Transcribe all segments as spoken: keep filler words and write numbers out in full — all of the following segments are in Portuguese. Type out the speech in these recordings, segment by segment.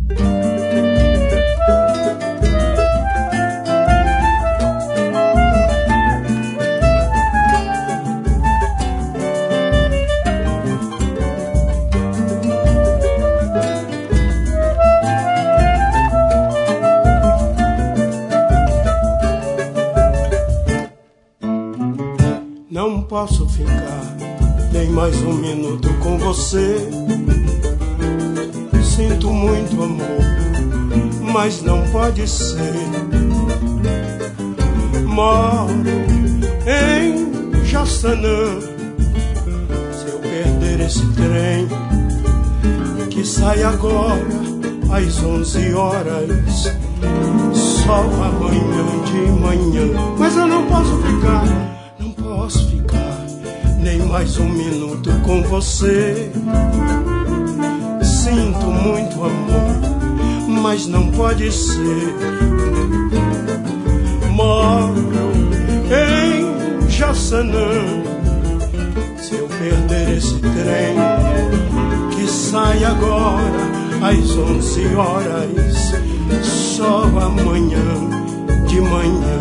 Não posso ficar nem mais um minuto com você. Sinto muito amor, mas não pode ser. Moro em Jaçanã. Se eu perder esse trem que sai agora às onze horas, só amanhã de manhã. Mas eu não posso ficar, não posso ficar nem mais um minuto com você. Sinto muito amor, mas não pode ser. Moro em Jaçanã. Se eu perder esse trem que sai agora às onze horas, só amanhã de manhã.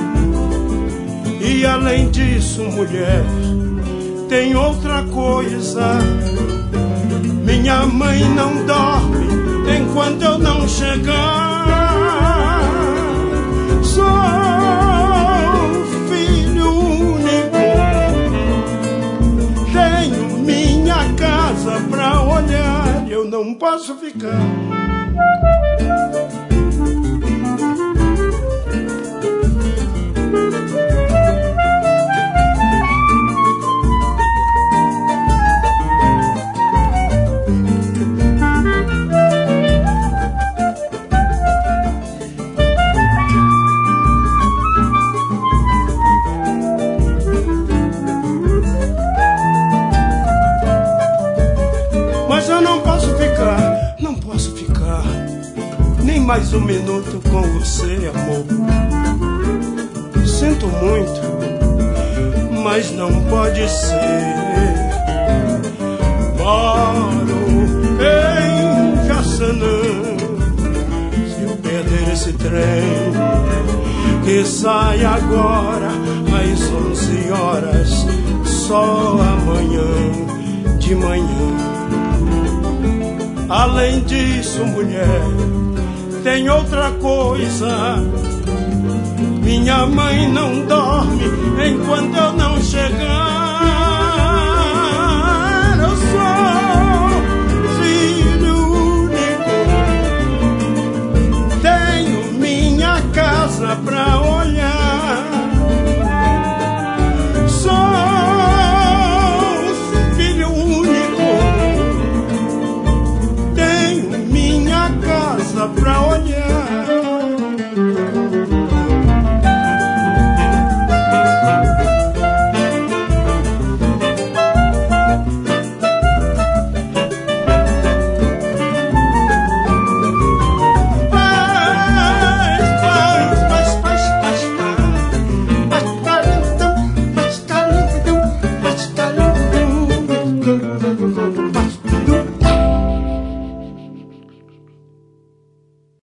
E além disso, mulher, tem outra coisa. Minha mãe não dorme enquanto eu não chegar. Sou filho único, tenho minha casa pra olhar. Eu não posso ficar. Mais um minuto com você, amor. Sinto muito, mas não pode ser. Moro em Jaçanã. Se eu perder esse trem que sai agora às onze horas, só amanhã de manhã. Além disso, mulher, tem outra coisa. Minha mãe não dorme enquanto eu não chegar.